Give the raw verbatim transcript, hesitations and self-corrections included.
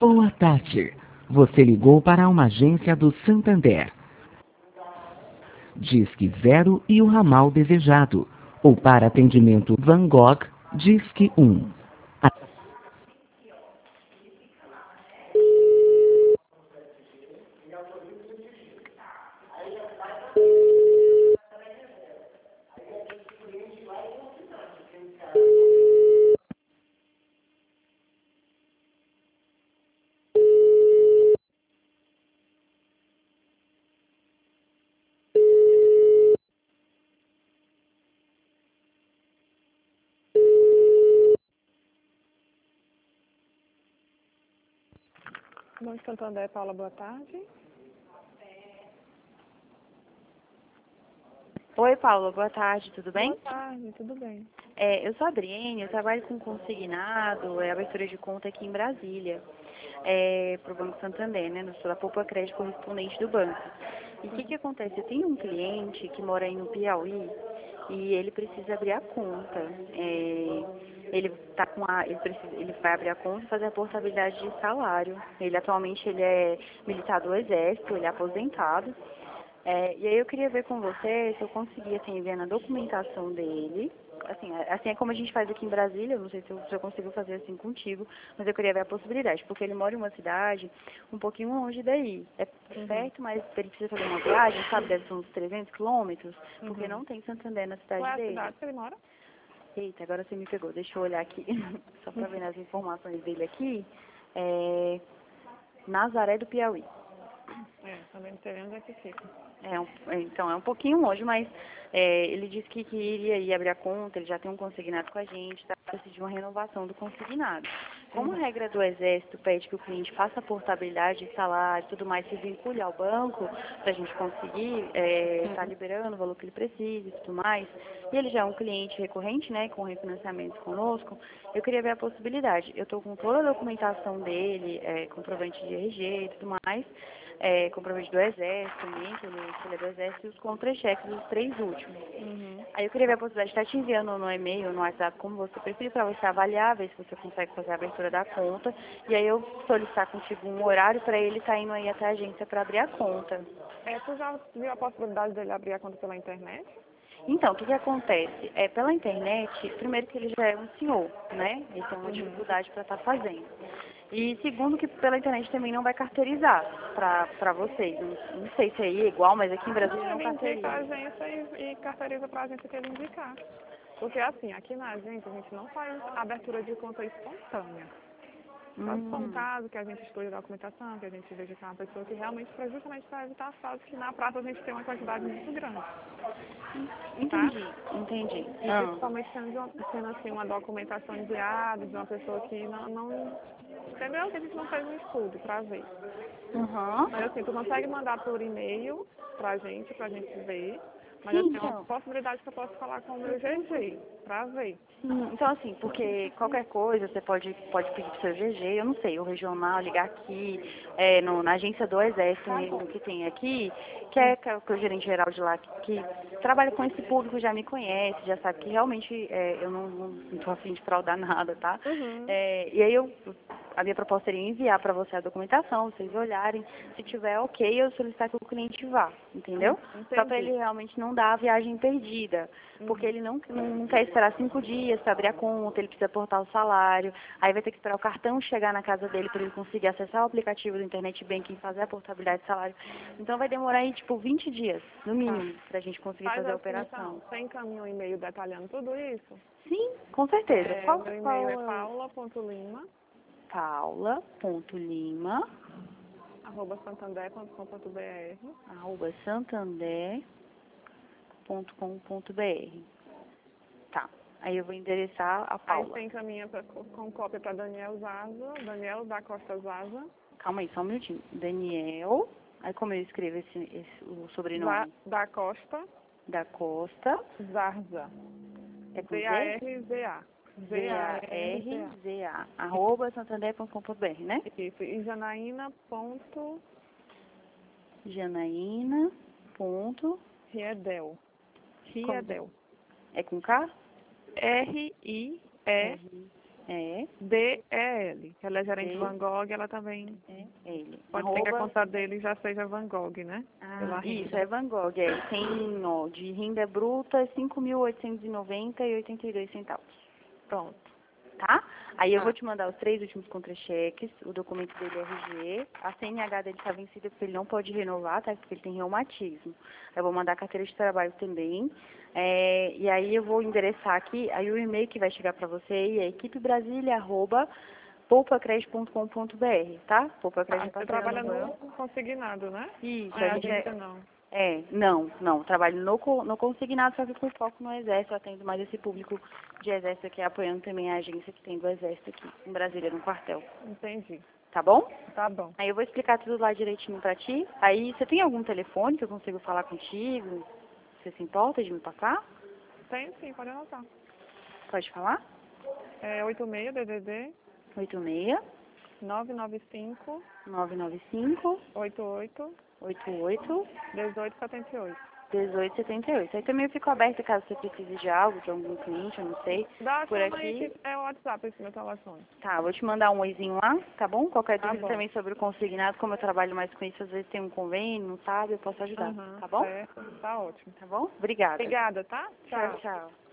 Boa tarde. Você ligou para uma agência do Santander. Disque zero e o ramal desejado. Ou para atendimento Van Gogh, Disque um. Banco Santander, Paula, boa tarde. Oi, Paula, boa tarde, tudo bem? Boa tarde, tudo bem. É, eu sou a Adriene, eu trabalho com consignado, é abertura de conta aqui em Brasília, é, para o Banco Santander, né? Eu sou da Poupa Crédito correspondente do banco. E o que que acontece? Eu tenho um cliente que mora aí no Piauí e ele precisa abrir a conta. É, ele tá com a, ele, precisa, ele vai abrir a conta e fazer a portabilidade de salário. Ele atualmente ele é militar do Exército, ele é aposentado. É, e aí eu queria ver com você se eu conseguia, assim, enviando a documentação dele. Assim, é- assim é como a gente faz aqui em Brasília, eu não sei se eu, se eu consigo fazer assim contigo, mas eu queria ver a possibilidade, porque ele mora em uma cidade um pouquinho longe daí. É Uhum. perto, mas ele precisa fazer uma viagem, sabe, deve ser uns trezentos quilômetros, porque Uhum. não tem Santander na cidade Qual é a dele. cidade que ele mora? Eita, agora você me pegou, deixa eu olhar aqui, só pra ver as informações dele aqui. É Nazaré do Piauí. É, também não sei onde é que fica. É, um- é, então, é um pouquinho longe, mas é, ele disse que, que iria ir abrir a conta, ele já tem um consignado com a gente, tá? Precisa de uma renovação do consignado. Como a Uhum. regra do Exército pede que o cliente faça a portabilidade de salário e tudo mais, se vincule ao banco, para a gente conseguir estar liberando o valor que ele precisa e tudo mais, e ele já é um cliente recorrente, né, com refinanciamento conosco, eu queria ver a possibilidade. Eu estou com toda a documentação dele, é, comprovante de R G e tudo mais, é, comprovante do Exército também, que ele, que ele é do Exército, e os contra-cheques dos três últimos. Uhum. Aí eu queria ver a possibilidade de estar te enviando no e-mail, no WhatsApp, como você preferir, para você avaliar, ver se você consegue fazer a abertura da conta, e aí eu solicitar contigo um horário para ele estar indo aí até a agência para abrir a conta. É, tu já viu a possibilidade dele abrir a conta pela internet? Então, o que que acontece? É, pela internet, primeiro que ele já é um senhor, né? Ele tem uma Uhum. dificuldade para estar fazendo. E segundo que pela internet também não vai carteirizar para vocês. Não, não sei se aí é igual, mas aqui em Brasília Não, não ele indica a carteiriza. agência e, e carteiriza para a agência que ele indicar. Porque assim, aqui na agência a gente não faz abertura de conta espontânea. Só se for um Hum, caso que a gente estude a documentação, que a gente veja que é uma pessoa que realmente foi justamente para evitar fraudes, que na prática a gente tem uma quantidade muito grande, tá? entendi, entendi. E Ah, principalmente sendo, de uma- sendo assim uma documentação enviada de uma pessoa que não, não entendeu? Que a gente não fez um estudo para ver. uhum. Mas assim, tu consegue mandar por e-mail pra gente, pra gente ver. Mas Sim, assim, é uma então. possibilidade que eu posso falar com o meu G G, pra ver. Sim, então assim, porque qualquer coisa você pode, pode pedir pro seu G G, eu não sei, o regional, ligar aqui, é, no, na agência do Exército Tá mesmo bom. que tem aqui, que é, que é o que o gerente geral de lá que, que trabalha com esse público, já me conhece, já sabe que realmente é, eu não, não, não tô afim de fraudar nada, tá? Uhum. É, e aí eu, a minha proposta seria enviar para você a documentação, vocês olharem, se tiver ok, eu solicitar que o cliente vá, entendeu? Só para ele Entendi. realmente não dar a viagem perdida, porque Uhum. ele não, não, não quer esperar cinco dias para abrir a conta, ele precisa portar o salário, aí vai ter que esperar o cartão chegar na casa dele para ele conseguir acessar o aplicativo do Internet Banking e fazer a portabilidade de salário. Então vai demorar aí tipo vinte dias, no Tá. mínimo, para a gente conseguir Faz fazer a assim operação. então. Você encaminha um e-mail detalhando tudo isso? Sim, com certeza. É, o Qual, meu e-mail é qual é o paula.lima, paula.lima, arroba santander.com.br. arroba santander ponto com ponto br. Tá. Aí eu vou endereçar a Aí Paula. você encaminha pra, com cópia para Daniel Zaza, Daniel da Costa Zaza, Calma aí, só um minutinho. Daniel. Aí como eu escrevo esse, esse o da, sobrenome? da Costa Da Costa. Zarza. É com Z? Z-A-R-Z-A. Z-A-R-Z-A. Z-A-R-Z-A. Arroba santander ponto com ponto br, né? Isso. E Janaína ponto Janaína. Ponto. Riedel. Como? Riedel. É com K? R-I-E-D-E-L. R. É, D E L. Ela é gerente D. Van Gogh, ela também é ele. pode ser que a Arroba, conta dele já seja Van Gogh, né? Pela ah, renda. isso, é Van Gogh, é. Tem, ó, de renda bruta, cinco mil oitocentos e noventa e oitenta e dois centavos. Pronto. Tá? Aí eu Tá. vou te mandar os três últimos contra-cheques, o documento dele é R G, a C N H dele está vencida porque ele não pode renovar, tá? Porque ele tem reumatismo. Eu vou mandar a carteira de trabalho também. É, e aí eu vou endereçar aqui, aí o e-mail que vai chegar para você é equipebrasilia arroba poupacred ponto com ponto br, tá? Poupacred Ah, é você parceira trabalha no no banco. consignado, né? Isso, Não é a gente agência, é... não. É, não, não. Trabalho no, co- no consignado, só que com foco no Exército. Eu atendo mais esse público de Exército aqui, apoiando também a agência que tem do Exército aqui, em Brasília, no quartel. Entendi. Tá bom? Tá bom. Aí eu vou explicar tudo lá direitinho pra ti. Aí, você tem algum telefone que eu consigo falar contigo? Você se importa de me passar? Tem sim, pode anotar. Pode falar? É oito seis D D D oito seis, nove nove cinco nove nove cinco, oito oito oito oito, um oito sete oito. um oito sete oito. Aí também eu fico aberta caso você precise de algo, de algum cliente, eu não sei, Dá por chama aí aqui. que é o WhatsApp esse meu telefone. Tá, vou te mandar um oizinho lá, tá bom? Qualquer Tá dúvida bom. também sobre o consignado, como eu trabalho mais com isso, às vezes tem um convênio, não sabe, eu posso ajudar, Aham, tá bom? certo. Tá ótimo. Tá bom? Obrigada. Obrigada, tá? Tchau, tchau.